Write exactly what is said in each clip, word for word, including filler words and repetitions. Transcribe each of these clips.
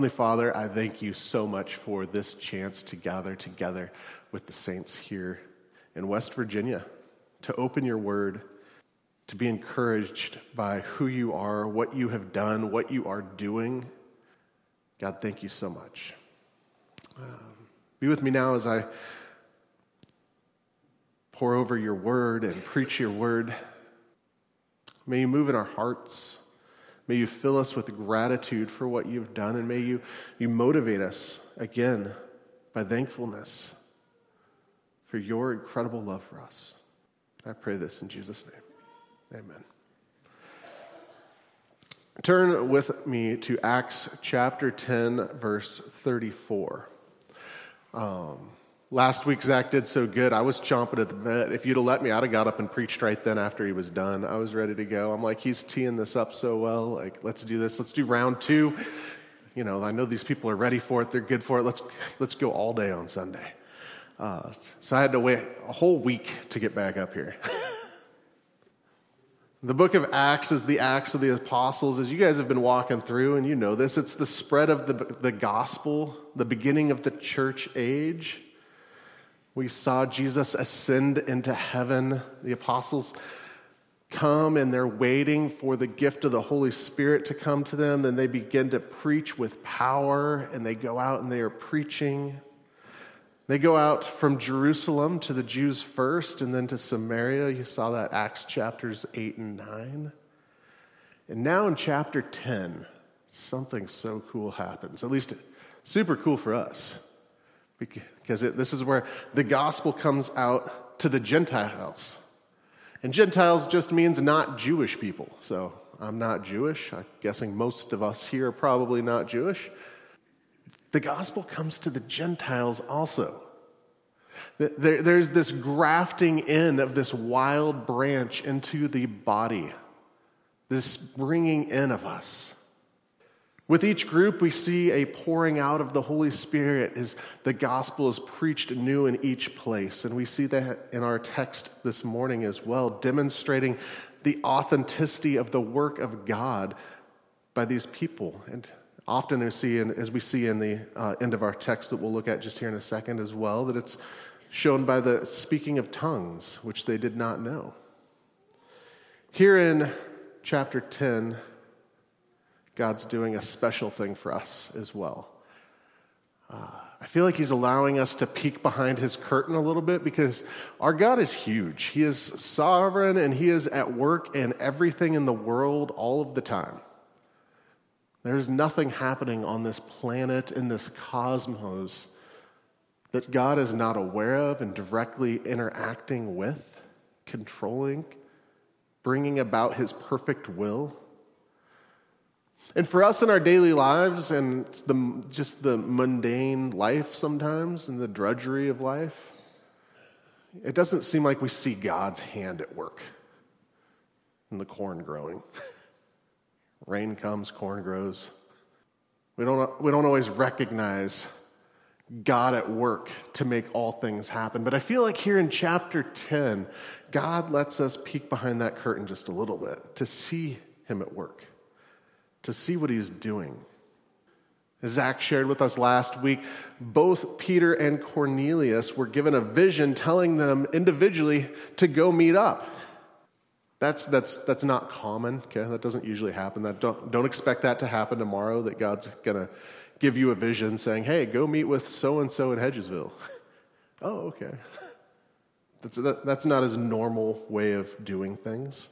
Heavenly Father, I thank you so much for this chance to gather together with the saints here in West Virginia, to open your word, to be encouraged by who you are, what you have done, what you are doing. God, thank you so much. Um, be with me now as I pour over your word and preach your word. May you move in our hearts. May you fill us with gratitude for what you've done, and may you, you motivate us again by thankfulness for your incredible love for us. I pray this in Jesus' name. Amen. Turn with me to Acts chapter ten, verse thirty-four. Um, last week, Zach did so good. I was chomping at the bit. If you'd have let me, I'd have got up and preached right then after he was done. I was ready to go. I'm like, he's teeing this up so well. Like, let's do this. Let's do round two. You know, I know these people are ready for it. They're good for it. Let's let's go all day on Sunday. Uh, so I had to wait a whole week to get back up here. The book of Acts is the Acts of the Apostles, as you guys have been walking through, and you know this. It's the spread of the, the gospel, the beginning of the church age. We saw Jesus ascend into heaven. The apostles come, and they're waiting for the gift of the Holy Spirit to come to them. Then they begin to preach with power, and they go out and they are preaching. They go out from Jerusalem to the Jews first, and then to Samaria. You saw that Acts chapters eight and nine. And now in chapter ten, something so cool happens. At least super cool for us. Because it, this is where the gospel comes out to the Gentiles. And Gentiles just means not Jewish people. So I'm not Jewish. I'm guessing most of us here are probably not Jewish. The gospel comes to the Gentiles also. There, there's this grafting in of this wild branch into the body, this bringing in of us. With each group, we see a pouring out of the Holy Spirit as the gospel is preached anew in each place. And we see that in our text this morning as well, demonstrating the authenticity of the work of God by these people. And often we see, in, as we see in the uh, end of our text that we'll look at just here in a second as well, that it's shown by the speaking of tongues, which they did not know. Here in chapter ten, God's doing a special thing for us as well. Uh, I feel like he's allowing us to peek behind his curtain a little bit because our God is huge. He is sovereign, and he is at work in everything in the world all of the time. There's nothing happening on this planet, in this cosmos, that God is not aware of and directly interacting with, controlling, bringing about his perfect will. And for us in our daily lives and the, just the mundane life sometimes and the drudgery of life, it doesn't seem like we see God's hand at work in the corn growing. Rain comes, corn grows. We don't, we don't always recognize God at work to make all things happen. But I feel like here in chapter ten, God lets us peek behind that curtain just a little bit to see him at work, to see what he's doing. As Zach shared with us last week, both Peter and Cornelius were given a vision telling them individually to go meet up. That's that's that's not common, okay? That doesn't usually happen. That don't don't expect that to happen tomorrow, that God's gonna give you a vision saying, hey, go meet with so-and-so in Hedgesville. Oh, okay. That's that, that's not his normal way of doing things.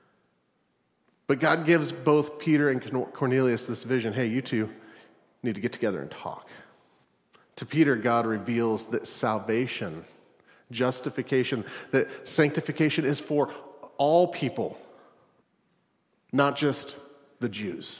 But God gives both Peter and Cornelius this vision. Hey, you two need to get together and talk. To Peter, God reveals that salvation, justification, that sanctification is for all people, not just the Jews.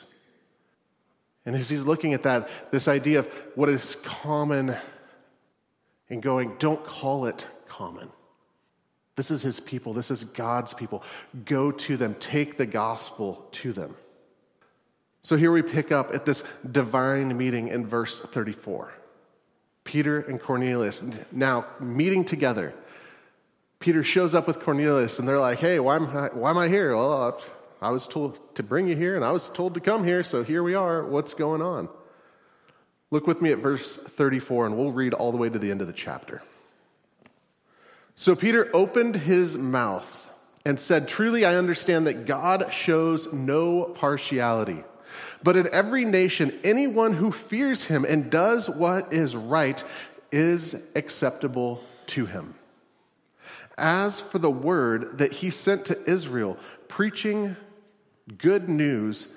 And as he's looking at that, this idea of what is common and going, don't call it common. This is his people. This is God's people. Go to them. Take the gospel to them. So here we pick up at this divine meeting in verse thirty-four. Peter and Cornelius now meeting together. Peter shows up with Cornelius, and they're like, hey, why am I, why am I here? Well, I was told to bring you here, and I was told to come here, so here we are. What's going on? Look with me at verse thirty-four, and we'll read all the way to the end of the chapter. So Peter opened his mouth and said, "Truly I understand that God shows no partiality. But in every nation, anyone who fears him and does what is right is acceptable to him. As for the word that he sent to Israel, preaching good news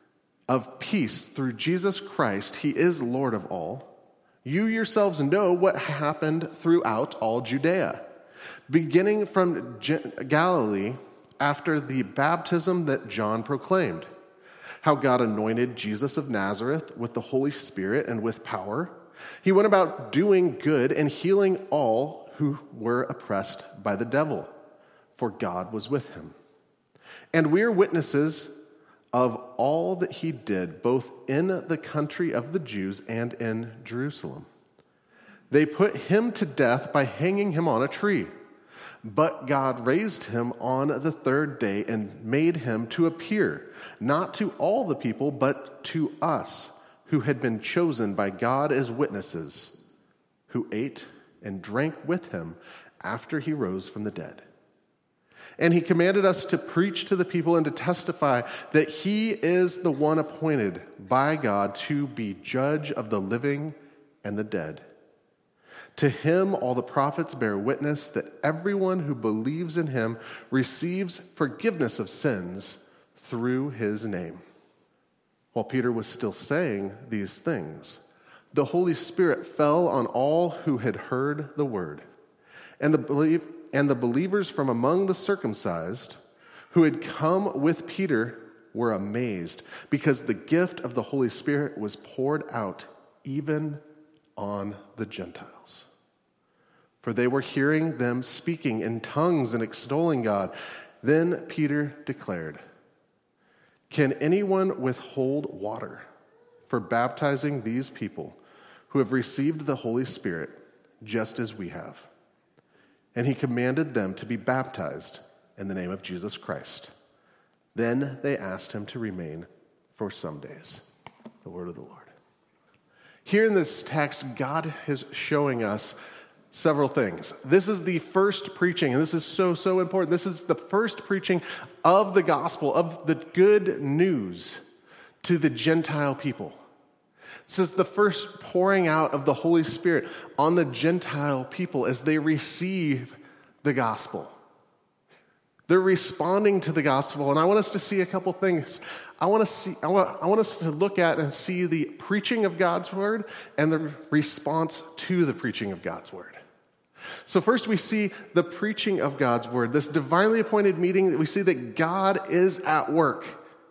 of peace through Jesus Christ, he is Lord of all. You yourselves know what happened throughout all Judea, beginning from Galilee after the baptism that John proclaimed, how God anointed Jesus of Nazareth with the Holy Spirit and with power. He went about doing good and healing all who were oppressed by the devil, for God was with him. And we are witnesses of all that he did, both in the country of the Jews and in Jerusalem. They put him to death by hanging him on a tree. But God raised him on the third day and made him to appear, not to all the people, but to us, who had been chosen by God as witnesses, who ate and drank with him after he rose from the dead. And he commanded us to preach to the people and to testify that he is the one appointed by God to be judge of the living and the dead. To him all the prophets bear witness that everyone who believes in him receives forgiveness of sins through his name." While Peter was still saying these things, the Holy Spirit fell on all who had heard the word. And the, believe, and the believers from among the circumcised who had come with Peter were amazed, because the gift of the Holy Spirit was poured out even on the Gentiles. For they were hearing them speaking in tongues and extolling God. Then Peter declared, "Can anyone withhold water for baptizing these people who have received the Holy Spirit just as we have?" And he commanded them to be baptized in the name of Jesus Christ. Then they asked him to remain for some days. The word of the Lord. Here in this text, God is showing us several things. This is the first preaching, and this is so, so important. This is the first preaching of the gospel, of the good news to the Gentile people. This is the first pouring out of the Holy Spirit on the Gentile people as they receive the gospel. They're responding to the gospel, and I want us to see a couple things. I want to see. I want, I want us to look at and see the preaching of God's word and the response to the preaching of God's word. So first we see the preaching of God's word, this divinely appointed meeting that we see that God is at work.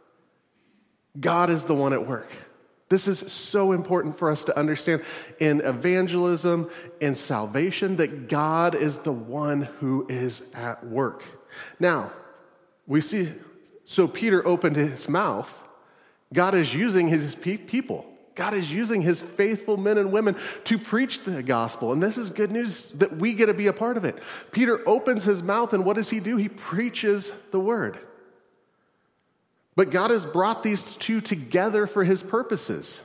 God is the one at work. This is so important for us to understand in evangelism, in salvation, that God is the one who is at work. Now, we see, so Peter opened his mouth. God is using his pe- people. God is using his faithful men and women to preach the gospel. And this is good news that we get to be a part of it. Peter opens his mouth, and what does he do? He preaches the word. But God has brought these two together for his purposes.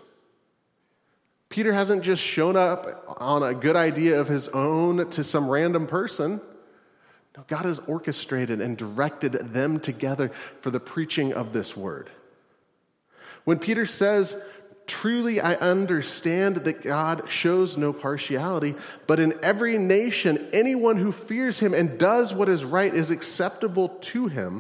Peter hasn't just shown up on a good idea of his own to some random person. No, God has orchestrated and directed them together for the preaching of this word. When Peter says, "Truly I understand that God shows no partiality, but in every nation anyone who fears him and does what is right is acceptable to him,"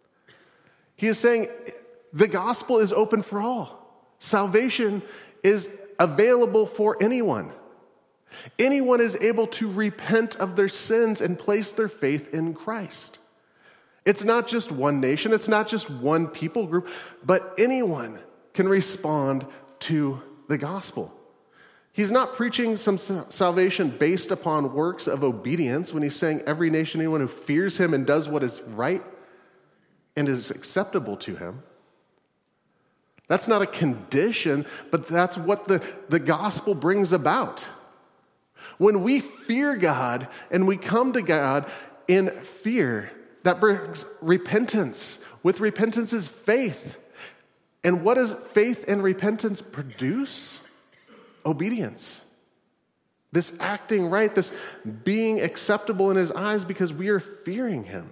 he is saying the gospel is open for all. Salvation is available for anyone. Anyone is able to repent of their sins and place their faith in Christ. It's not just one nation, it's not just one people group, but anyone can respond to the gospel. He's not preaching some salvation based upon works of obedience when he's saying every nation, anyone who fears him and does what is right and is acceptable to him. That's not a condition, but that's what the, the gospel brings about. When we fear God and we come to God in fear, that brings repentance. With repentance is faith. And what does faith and repentance produce? obedience. This acting right, this being acceptable in his eyes because we are fearing him.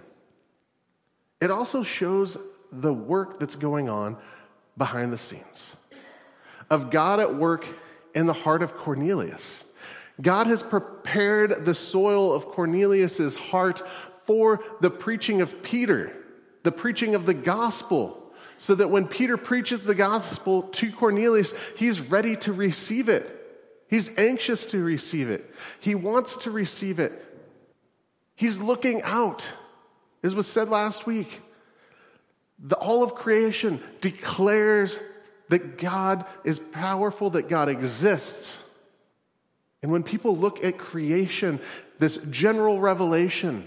It also shows the work that's going on behind the scenes of God at work in the heart of Cornelius. God has prepared the soil of Cornelius's heart for the preaching of Peter, the preaching of the gospel, so that when Peter preaches the gospel to Cornelius, he's ready to receive it. He's anxious to receive it. He wants to receive it. He's looking out, as was said last week. The, all of creation declares that God is powerful, that God exists. And when people look at creation, this general revelation,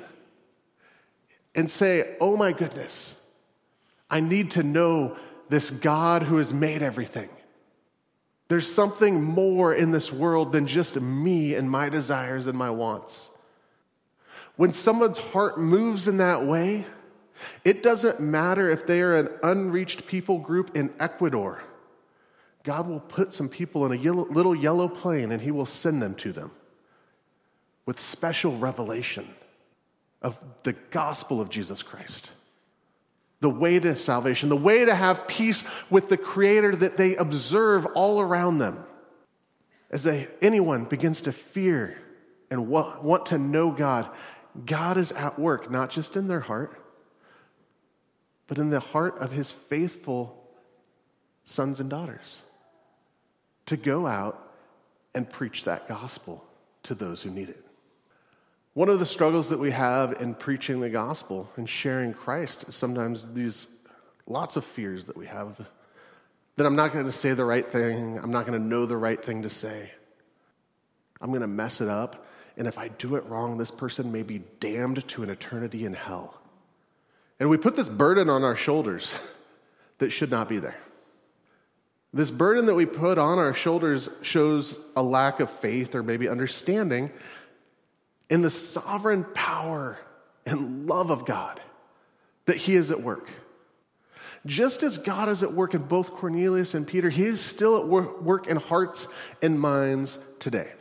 and say, oh my goodness, I need to know this God who has made everything. There's something more in this world than just me and my desires and my wants. When someone's heart moves in that way, it doesn't matter if they are an unreached people group in Ecuador. God will put some people in a yellow, little yellow plane and he will send them to them with special revelation of the gospel of Jesus Christ. The way to salvation, the way to have peace with the Creator that they observe all around them. As they, anyone begins to fear and want, want to know God, God is at work, not just in their heart, but in the heart of his faithful sons and daughters, to go out and preach that gospel to those who need it. One of the struggles that we have in preaching the gospel and sharing Christ is sometimes these lots of fears that we have that I'm not going to say the right thing, I'm not going to know the right thing to say, I'm going to mess it up, and if I do it wrong, this person may be damned to an eternity in hell. And we put this burden on our shoulders that should not be there. This burden that we put on our shoulders shows a lack of faith or maybe understanding in the sovereign power and love of God that he is at work. Just as God is at work in both Cornelius and Peter, he is still at work in hearts and minds today.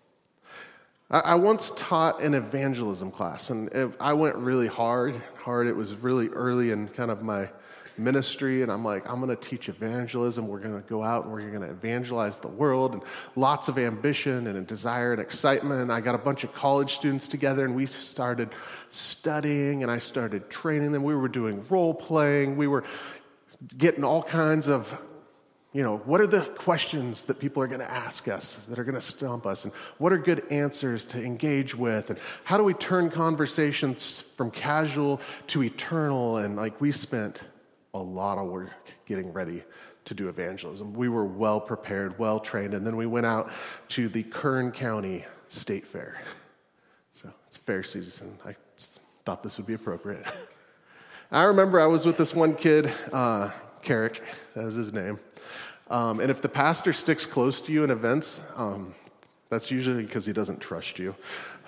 I once taught an evangelism class, and I went really hard, hard. It was really early in kind of my ministry, and I'm like, I'm going to teach evangelism. We're going to go out and we're going to evangelize the world, and lots of ambition and a desire and excitement. And I got a bunch of college students together, and we started studying, and I started training them. We were doing role playing. We were getting all kinds of, you know, what are the questions that people are going to ask us that are going to stump us, and what are good answers to engage with, and how do we turn conversations from casual to eternal? And like, we spent a lot of work getting ready to do evangelism. We were well prepared, well trained, and then we went out to the Kern County State Fair. So it's fair season. I thought this would be appropriate. I remember I was with this one kid, uh, Carrick, that was his name. Um, and if the pastor sticks close to you in events, um, that's usually because he doesn't trust you.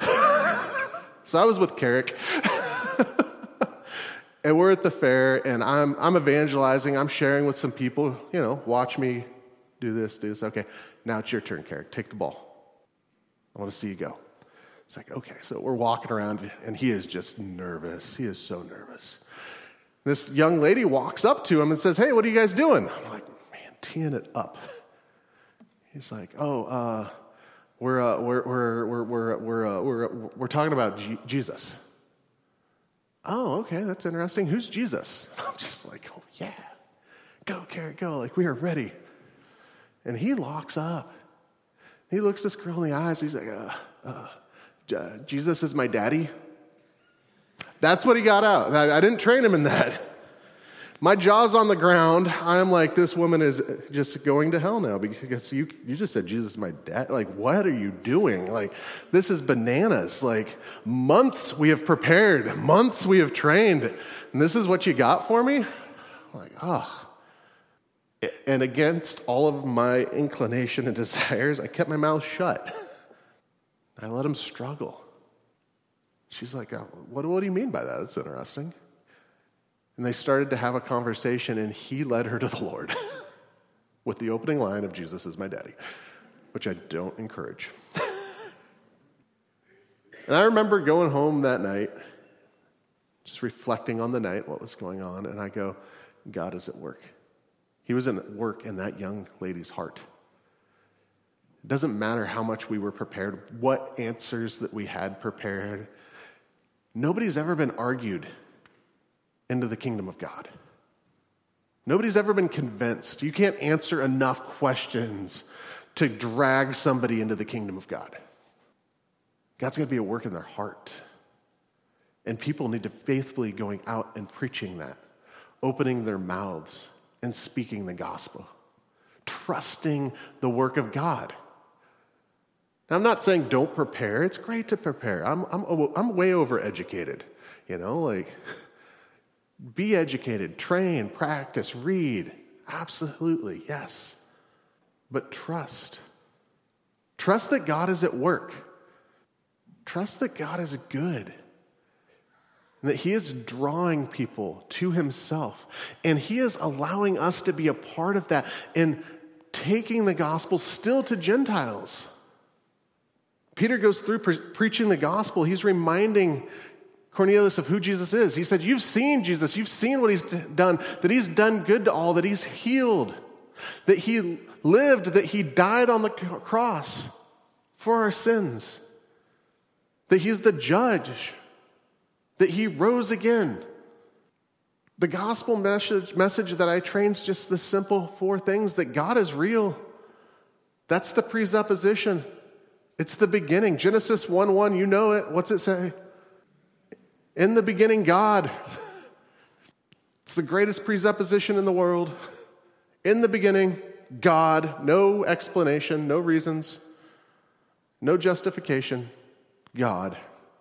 So I was with Carrick. And we're at the fair, and I'm I'm evangelizing. I'm sharing with some people, you know, watch me do this, do this. Okay, now it's your turn, Carrick. Take the ball. I want to see you go. It's like, okay. So we're walking around, and he is just nervous. He is so nervous. This young lady walks up to him and says, hey, what are you guys doing? I'm like, man, teeing it up. He's like, oh, uh, we're, uh, we're, we're, we're, we're, we're, uh, we're, we're talking about G- Jesus. Oh, okay, that's interesting. Who's Jesus? I'm just like, oh, yeah. Go, Carrot, go. Like, we are ready. And he locks up. He looks this girl in the eyes. He's like, uh, uh, uh, Jesus is my daddy. That's what he got out. I, I didn't train him in that. My jaw's on the ground. I'm like, this woman is just going to hell now because you you just said Jesus is my dad. Like, what are you doing? Like, this is bananas. Like, months we have prepared. Months we have trained. And this is what you got for me? Like, oh. And against all of my inclination and desires, I kept my mouth shut. I let him struggle. She's like, oh, what, what do you mean by that? That's interesting. And they started to have a conversation, and he led her to the Lord with the opening line of Jesus is my daddy. which I don't encourage. And I remember going home that night, just reflecting on the night, what was going on, and I go, God is at work. He was at work in that young lady's heart. It doesn't matter how much we were prepared, what answers that we had prepared. Nobody's ever been argued into the kingdom of God. Nobody's ever been convinced. You can't answer enough questions to drag somebody into the kingdom of God. God's going to be at work in their heart. And people need to faithfully going out and preaching that, opening their mouths and speaking the gospel, trusting the work of God. Now, I'm not saying don't prepare. It's great to prepare. I'm, I'm, I'm way overeducated, you know, like be educated, train, practice, read. Absolutely, yes. But trust. Trust that God is at work. Trust that God is good. And that he is drawing people to himself. And he is allowing us to be a part of that and taking the gospel still to Gentiles. Peter goes through pre- preaching the gospel. He's reminding Cornelius of who Jesus is. He said, you've seen Jesus. You've seen what he's d- done, that he's done good to all, that he's healed, that he lived, that he died on the cross for our sins, that he's the judge, that he rose again. The gospel message, message that I train is just the simple four things, that God is real. That's the presupposition. It's the beginning. Genesis one one, you know it. What's it say? In the beginning, God. It's the greatest presupposition in the world. In the beginning, God. No explanation, no reasons, no justification. God.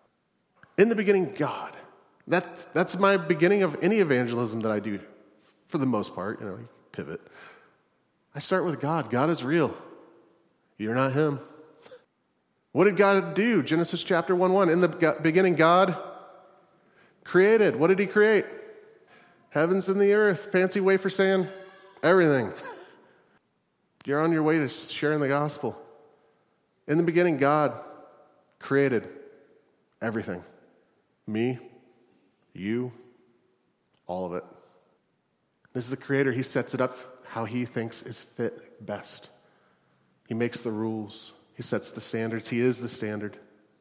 In the beginning, God. That, that's my beginning of any evangelism that I do, for the most part. You know, you pivot. I start with God. God is real. You're not him. What did God do? Genesis chapter one one. In the beginning, God created. What did he create? Heavens and the earth. Fancy way for saying everything. You're on your way to sharing the gospel. In the beginning, God created everything. Me, you, all of it. This is the creator. He sets it up how he thinks is fit best. He makes the rules. He sets the standards. He is the standard.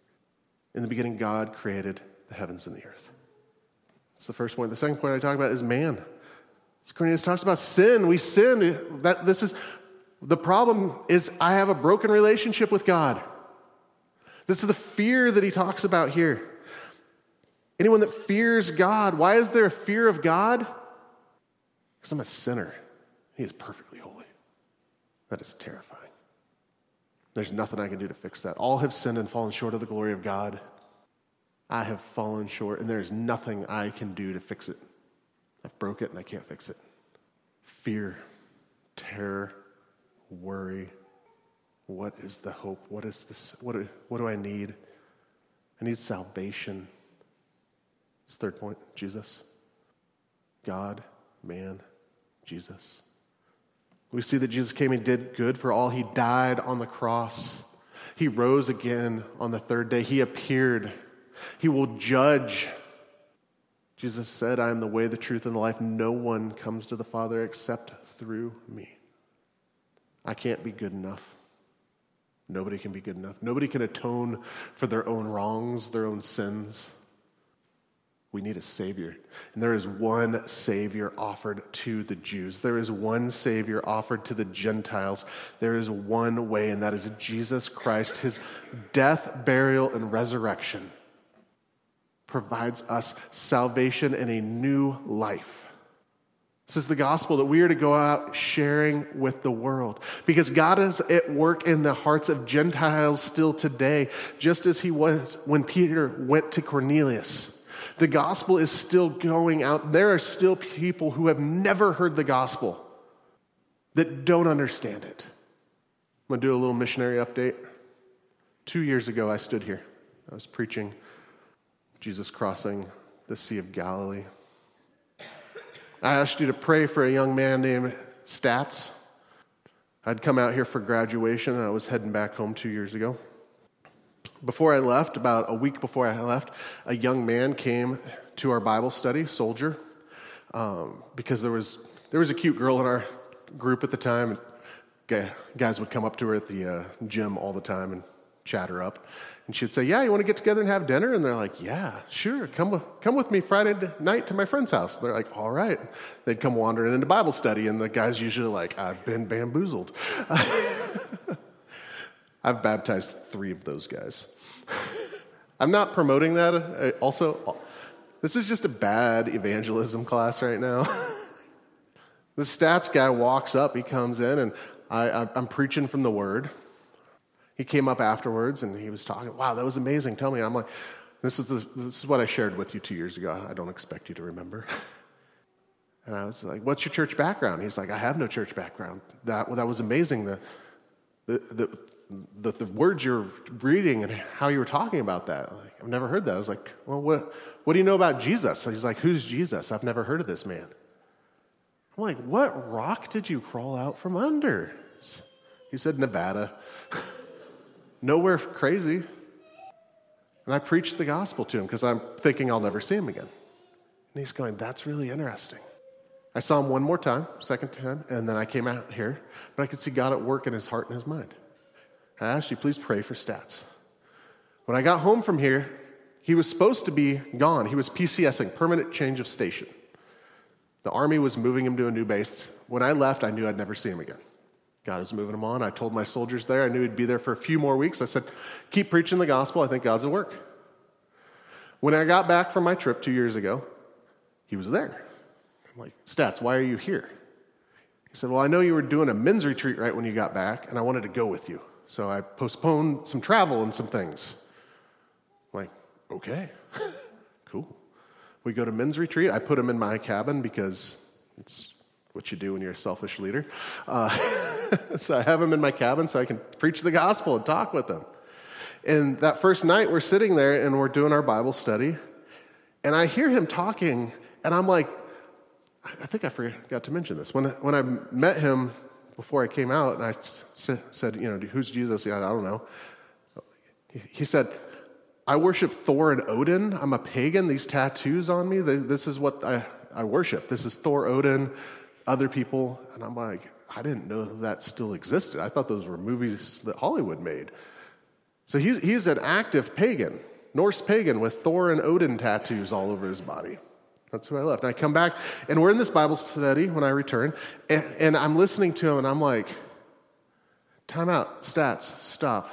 In the beginning, God created the heavens and the earth. That's the first point. The second point I talk about is man. Cornelius talks about sin. We sin. That this is the problem. Is I have a broken relationship with God. This is the fear that he talks about here. Anyone that fears God. Why is there a fear of God? Because I'm a sinner. He is perfectly holy. That is terrifying. There's nothing I can do to fix that. All have sinned and fallen short of the glory of God. I have fallen short, and there's nothing I can do to fix it. I've broke it, and I can't fix it. Fear, terror, worry. What is the hope? What is this? What do, what do I need? I need salvation. This third point, Jesus. God, man, Jesus. We see that Jesus came and did good for all. He died on the cross. He rose again on the third day. He appeared. He will judge. Jesus said, I am the way, the truth, and the life. No one comes to the Father except through me. I can't be good enough. Nobody can be good enough. Nobody can atone for their own wrongs, their own sins. We need a Savior. And there is one Savior offered to the Jews. There is one Savior offered to the Gentiles. There is one way, and that is Jesus Christ. His death, burial, and resurrection provides us salvation and a new life. This is the gospel that we are to go out sharing with the world. Because God is at work in the hearts of Gentiles still today, just as he was when Peter went to Cornelius. The gospel is still going out. There are still people who have never heard the gospel that don't understand it. I'm going to do a little missionary update. Two years ago, I stood here. I was preaching Jesus crossing the Sea of Galilee. I asked you to pray for a young man named Stats. I'd come out here for graduation, and I was heading back home two years ago. Before I left, about a week before I left, a young man came to our Bible study, Soldier, um, because there was there was a cute girl in our group at the time. And guys would come up to her at the uh, gym all the time and chat her up. And she'd say, yeah, you want to get together and have dinner? And they're like, yeah, sure. Come with, come with me Friday night to my friend's house. And they're like, all right. They'd come wandering into Bible study, and the guy's usually like, I've been bamboozled. I've baptized three of those guys. I'm not promoting that. Also, this is just a bad evangelism class right now. The stats guy walks up, he comes in, and I, I, I'm preaching from the Word. He came up afterwards, and he was talking, wow, that was amazing, tell me. I'm like, this is, the, this is what I shared with you two years ago. I don't expect you to remember. And I was like, what's your church background? He's like, I have no church background. That, that was amazing, the, the, the, the, the words you're reading and how you were talking about that. Like, I've never heard that. I was like, well, what, what do you know about Jesus? He's like, who's Jesus? I've never heard of this man. I'm like, what rock did you crawl out from under? He said, Nevada. Nowhere crazy. And I preached the gospel to him because I'm thinking I'll never see him again. And he's going, that's really interesting. I saw him one more time, second time, and then I came out here, but I could see God at work in his heart and his mind. I asked you, please pray for Stats. When I got home from here, he was supposed to be gone. He was P C Sing, permanent change of station. The Army was moving him to a new base. When I left, I knew I'd never see him again. God was moving him on. I told my soldiers there, I knew he'd be there for a few more weeks. I said, keep preaching the gospel. I think God's at work. When I got back from my trip two years ago, he was there. I'm like, Stats, why are you here? He said, well, I know you were doing a men's retreat right when you got back, and I wanted to go with you. So I postponed some travel and some things. I'm like, okay, cool. We go to men's retreat. I put him in my cabin because it's what you do when you're a selfish leader. Uh, so I have him in my cabin so I can preach the gospel and talk with him. And that first night, we're sitting there and we're doing our Bible study. And I hear him talking, and I'm like, I think I forgot to mention this. When, when I met him before I came out, and I said, you know, who's Jesus? Yeah, I don't know. He said, I worship Thor and Odin. I'm a pagan. These tattoos on me, this is what I, I worship. This is Thor, Odin, other people. And I'm like, I didn't know that still existed. I thought those were movies that Hollywood made. So he's, he's an active pagan, Norse pagan with Thor and Odin tattoos all over his body. That's who I left. And I come back, and we're in this Bible study when I return, and, and I'm listening to him, and I'm like, time out, Stats, stop.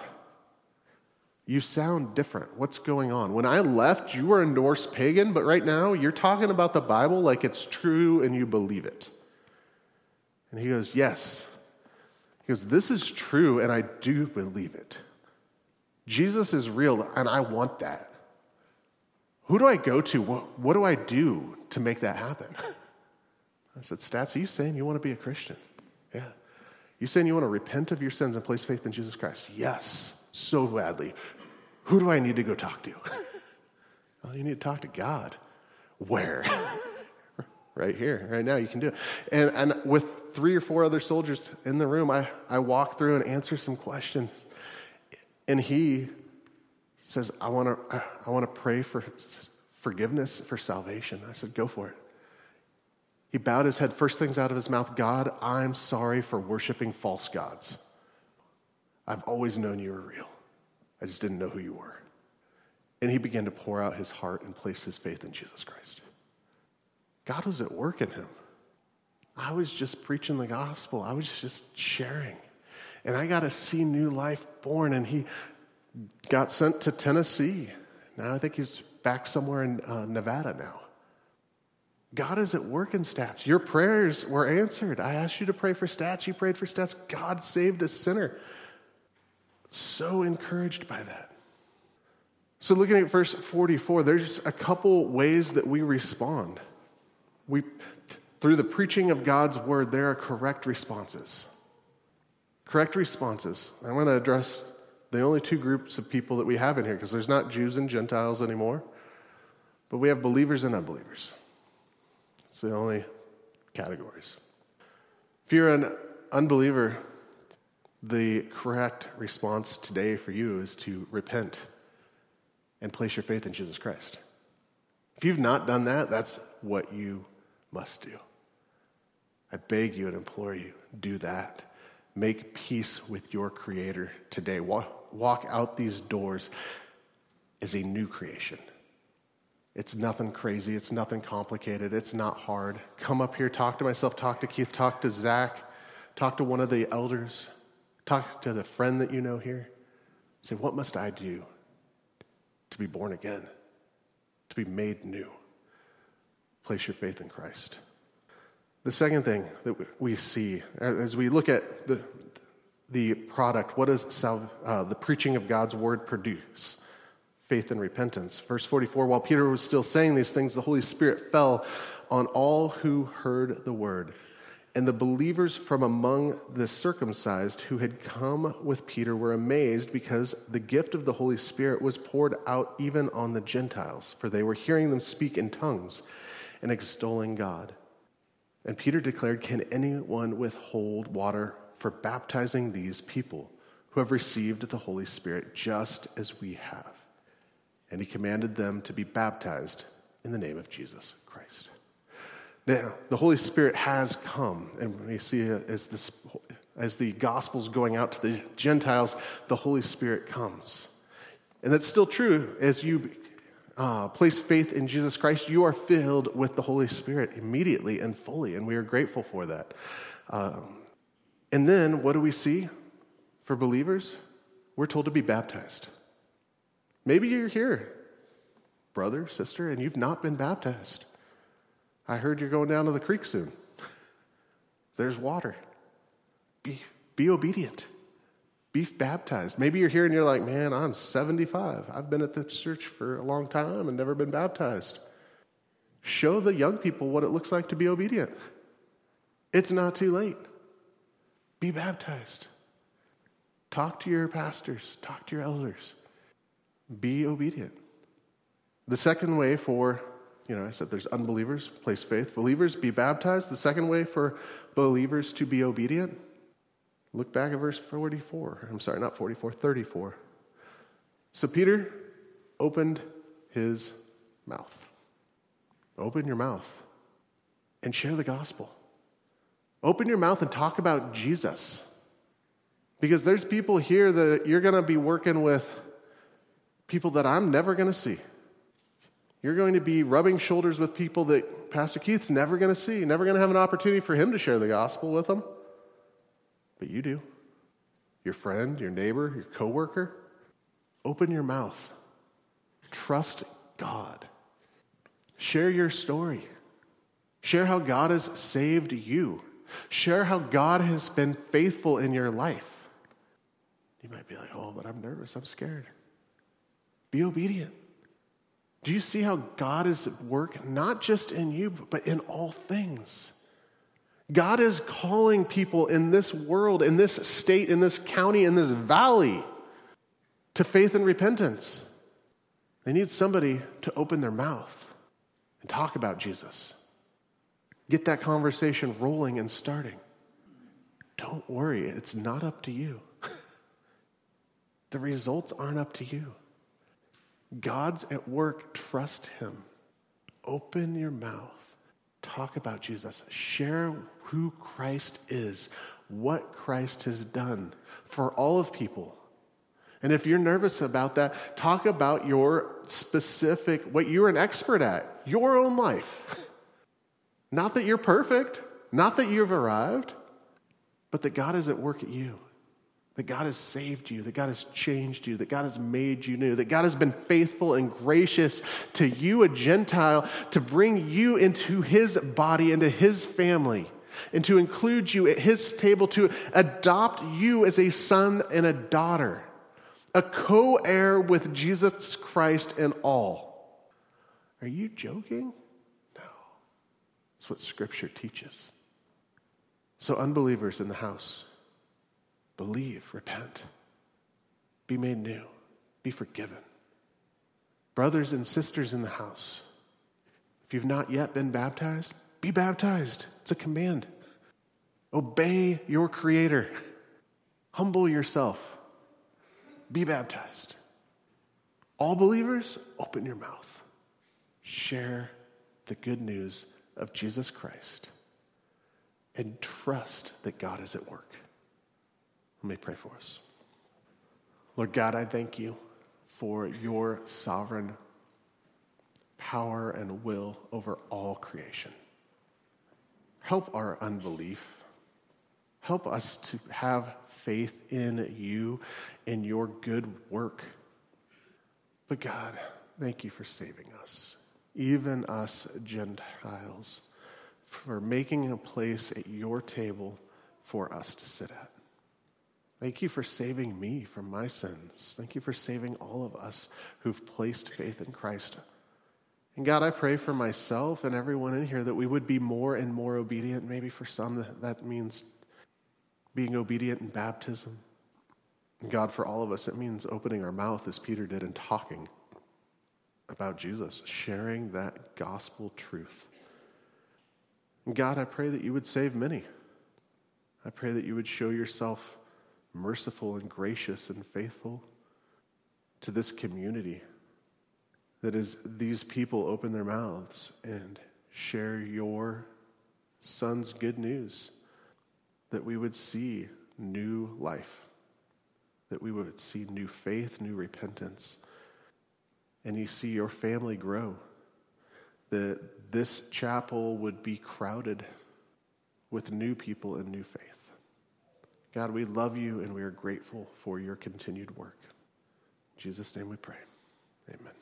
You sound different. What's going on? When I left, you were a Norse pagan, but right now you're talking about the Bible like it's true and you believe it. And he goes, yes. He goes, this is true, and I do believe it. Jesus is real, and I want that. Who do I go to? What, what do I do to make that happen? I said, Stats, are you saying you want to be a Christian? Yeah. You saying you want to repent of your sins and place faith in Jesus Christ? Yes, so badly. Who do I need to go talk to? Well, you need to talk to God. Where? Right here, right now, you can do it. And, and with three or four other soldiers in the room, I, I walk through and answer some questions. And he says, I want to I want to pray for forgiveness, for salvation. I said, go for it. He bowed his head, first things out of his mouth, God, I'm sorry for worshiping false gods. I've always known you were real. I just didn't know who you were. And he began to pour out his heart and place his faith in Jesus Christ. God was at work in him. I was just preaching the gospel. I was just sharing. And I got to see new life born, and he got sent to Tennessee. Now I think he's back somewhere in uh, Nevada now. God is at work in Stats. Your prayers were answered. I asked you to pray for Stats. You prayed for Stats. God saved a sinner. So encouraged by that. So looking at verse forty-four, there's a couple ways that we respond. We, through the preaching of God's word, there are correct responses. Correct responses. I'm going to address the only two groups of people that we have in here, because there's not Jews and Gentiles anymore, but we have believers and unbelievers. It's the only categories. If you're an unbeliever, The correct response today for you is to repent and place your faith in Jesus Christ. If you've not done that, that's what you must do. I beg you and implore you, do that. Make peace with your Creator today. Walk, walk out these doors as a new creation. It's nothing crazy. It's nothing complicated. It's not hard. Come up here, talk to myself, talk to Keith, talk to Zach, talk to one of the elders, talk to the friend that you know here. Say, what must I do to be born again, to be made new? Place your faith in Christ. The second thing that we see as we look at the, the product, what does salve, uh, the preaching of God's word produce? Faith and repentance. Verse forty-four, while Peter was still saying these things, the Holy Spirit fell on all who heard the word. And the believers from among the circumcised who had come with Peter were amazed because the gift of the Holy Spirit was poured out even on the Gentiles, for they were hearing them speak in tongues and extolling God. And Peter declared, can anyone withhold water for baptizing these people who have received the Holy Spirit just as we have? And he commanded them to be baptized in the name of Jesus Christ. Now, the Holy Spirit has come, and we see as this, as the gospel's going out to the Gentiles, the Holy Spirit comes. And that's still true. As you uh, place faith in Jesus Christ, you are filled with the Holy Spirit immediately and fully, and we are grateful for that. Um, and then, what do we see for believers? We're told to be baptized. Maybe you're here, brother, sister, and you've not been baptized. I heard you're going down to the creek soon. There's water. Be, be obedient. Be baptized. Maybe you're here and you're like, man, I'm seventy-five. I've been at this church for a long time and never been baptized. Show the young people what it looks like to be obedient. It's not too late. Be baptized. Talk to your pastors. Talk to your elders. Be obedient. The second way for, you know, I said there's unbelievers, place faith. Believers, be baptized. The second way for believers to be obedient, look back at verse forty-four. I'm sorry, not forty-four, thirty-four. So Peter opened his mouth. Open your mouth and share the gospel. Open your mouth and talk about Jesus. Because there's people here that you're going to be working with, people that I'm never going to see. You're going to be rubbing shoulders with people that Pastor Keith's never going to see, never going to have an opportunity for him to share the gospel with them. But you do. Your friend, your neighbor, your coworker. Open your mouth. Trust God. Share your story. Share how God has saved you. Share how God has been faithful in your life. You might be like, oh, but I'm nervous. I'm scared. Be obedient. Do you see how God is at work, not just in you, but in all things? God is calling people in this world, in this state, in this county, in this valley, to faith and repentance. They need somebody to open their mouth and talk about Jesus. Get that conversation rolling and starting. Don't worry, it's not up to you. The results aren't up to you. God's at work. Trust him. Open your mouth. Talk about Jesus. Share who Christ is, what Christ has done for all of people. And if you're nervous about that, talk about your specific, what you're an expert at, your own life. Not that you're perfect, not that you've arrived, but that God is at work at you. That God has saved you, that God has changed you, that God has made you new, that God has been faithful and gracious to you, a Gentile, to bring you into his body, into his family, and to include you at his table, to adopt you as a son and a daughter, a co-heir with Jesus Christ and all. Are you joking? No. That's what Scripture teaches. So unbelievers in the house, believe, repent, be made new, be forgiven. Brothers and sisters in the house, if you've not yet been baptized, be baptized. It's a command. Obey your Creator. Humble yourself. Be baptized. All believers, open your mouth. Share the good news of Jesus Christ and trust that God is at work. Let me pray for us. Lord God, I thank you for your sovereign power and will over all creation. Help our unbelief. Help us to have faith in you and your good work. But God, thank you for saving us, even us Gentiles, for making a place at your table for us to sit at. Thank you for saving me from my sins. Thank you for saving all of us who've placed faith in Christ. And God, I pray for myself and everyone in here that we would be more and more obedient. Maybe for some that, that means being obedient in baptism. And God, for all of us, it means opening our mouth as Peter did and talking about Jesus, sharing that gospel truth. And God, I pray that you would save many. I pray that you would show yourself merciful and gracious and faithful to this community, that as these people open their mouths and share your Son's good news, that we would see new life, that we would see new faith, new repentance, and you see your family grow, that this chapel would be crowded with new people and new faith. God, we love you and we are grateful for your continued work. In Jesus' name we pray. Amen.